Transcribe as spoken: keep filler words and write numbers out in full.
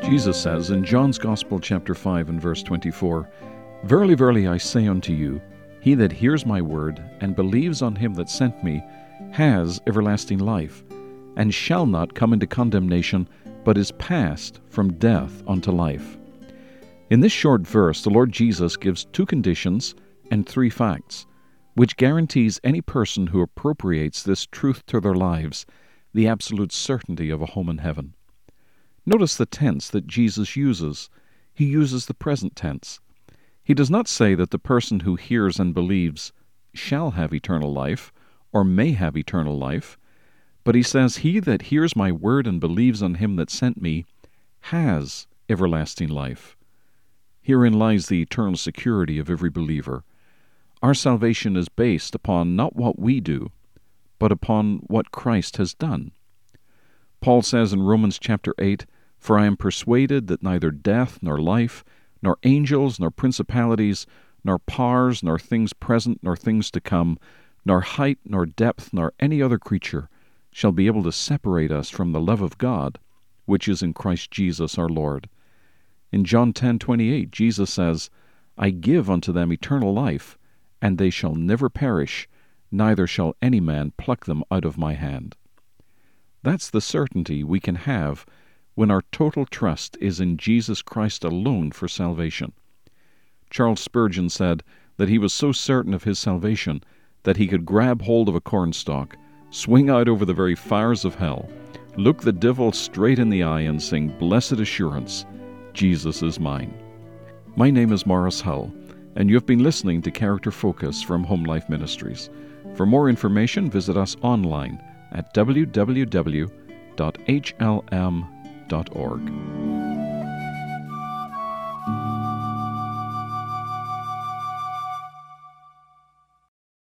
Jesus says in John's Gospel, chapter five and verse twenty-four, "Verily, verily, I say unto you, he that hears my word, and believes on him that sent me, has everlasting life, and shall not come into condemnation, but is passed from death unto life." In this short verse, the Lord Jesus gives two conditions and three facts, which guarantees any person who appropriates this truth to their lives the absolute certainty of a home in heaven. Notice the tense that Jesus uses. He uses the present tense. He does not say that the person who hears and believes shall have eternal life, or may have eternal life, but he says, "He that hears my word and believes on him that sent me has everlasting life." Herein lies the eternal security of every believer. Our salvation is based upon not what we do, but upon what Christ has done. Paul says in Romans chapter eight, "For I am persuaded that neither death, nor life, nor angels, nor principalities, nor powers, nor things present, nor things to come, nor height, nor depth, nor any other creature shall be able to separate us from the love of God, which is in Christ Jesus our Lord." In John ten twenty-eight, Jesus says, "I give unto them eternal life, and they shall never perish, neither shall any man pluck them out of my hand." That's the certainty we can have when our total trust is in Jesus Christ alone for salvation. Charles Spurgeon said that he was so certain of his salvation that he could grab hold of a cornstalk, swing out over the very fires of hell, look the devil straight in the eye and sing, "Blessed assurance, Jesus is mine." My name is Morris Hull, and you have been listening to Character Focus from Home Life Ministries. For more information, visit us online at w w w dot h l m dot org.